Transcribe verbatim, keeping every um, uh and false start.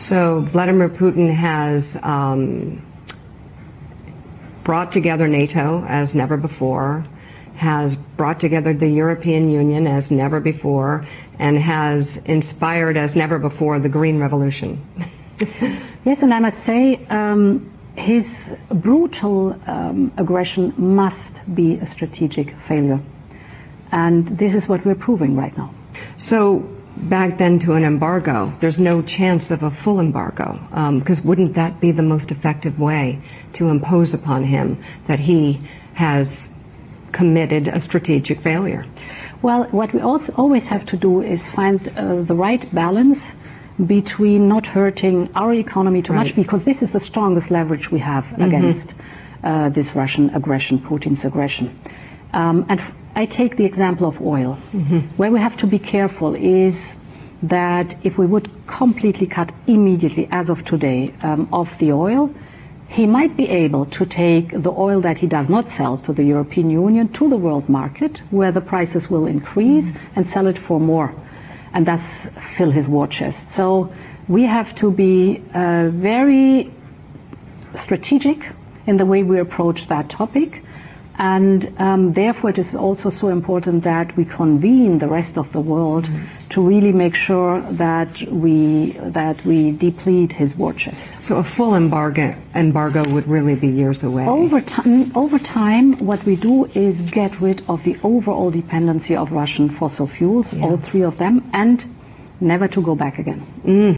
So Vladimir Putin has um, brought together NATO as never before, has brought together the European Union as never before, and has inspired as never before the Green Revolution. Yes, and I must say, um, his brutal um, aggression must be a strategic failure. And this is what we're proving right now. So back then to an embargo, there's no chance of a full embargo, because um, wouldn't that be the most effective way to impose upon him that he has committed a strategic failure? Well, what we also always have to do is find uh, the right balance between not hurting our economy too right. much, because this is the strongest leverage we have mm-hmm. against uh, this Russian aggression, Putin's aggression. Um, and f I take the example of oil. Mm-hmm. Where we have to be careful is that if we would completely cut immediately, as of today, um, off the oil, he might be able to take the oil that he does not sell to the European Union to the world market, where the prices will increase, mm-hmm. and sell it for more, and thus fill his war chest. So we have to be uh, very strategic in the way we approach that topic. And um, therefore it is also so important that we convene the rest of the world mm-hmm. to really make sure that we that we deplete his war chest. So a full embargo embargo would really be years away. Over time, over time, what we do is get rid of the overall dependency of Russian fossil fuels, yeah. all three of them, and never to go back again. Mm.